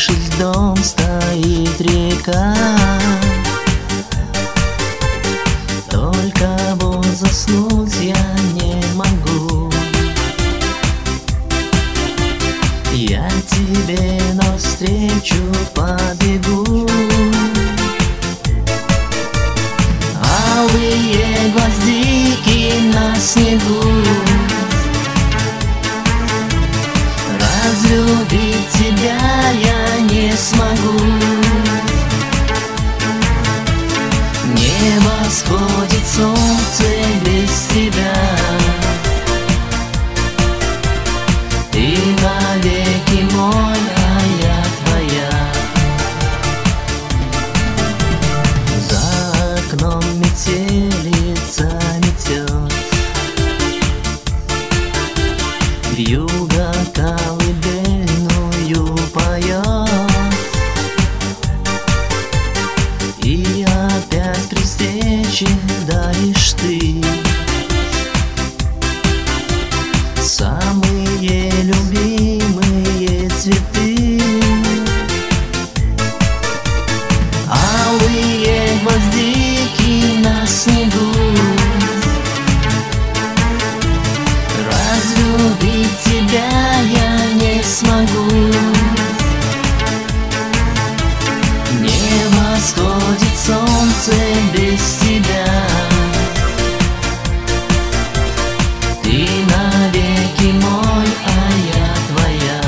Покосившись дом, стоит река. Только вот заснуть я не могу. Я тебе навстречу побегу. Алые гвоздики на снегу. Разлюбить тебя я не смогу. Не восходит солнце без тебя. Ты навеки мой, а я твоя. За окном метелица метет. Вьюга колыбельную поет. И опять при встрече даришь ты самые любимые цветы. Алые гвоздики на снегу. Разлюбить тебя я не смогу. Не восходит солнце без тебя. Ты навеки мой, а я твоя.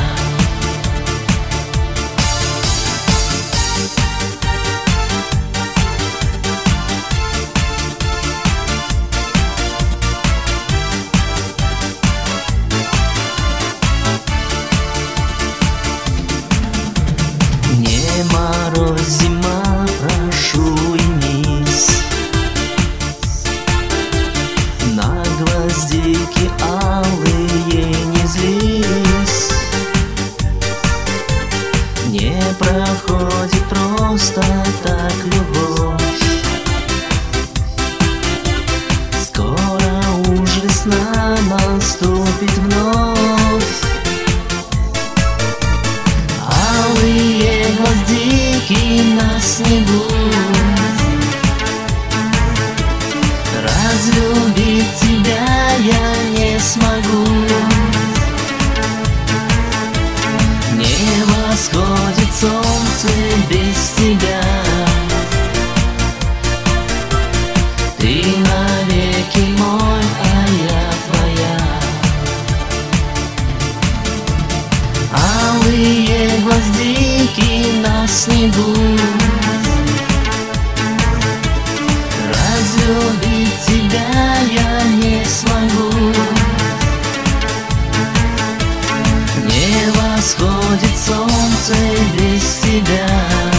Не мороз, зима, прошу уймись. На гвоздики алые не злись. Не проходит просто так любовь. Скоро уж весна наступит вновь. Алые гвоздики на снегу. Разлюбить тебя я не смогу. Не восходит солнце без тебя. Ты навеки мой, а я твоя. Алые гвоздики на снегу. Разлюбить тебя я не смогу. Не восходит солнце без тебя.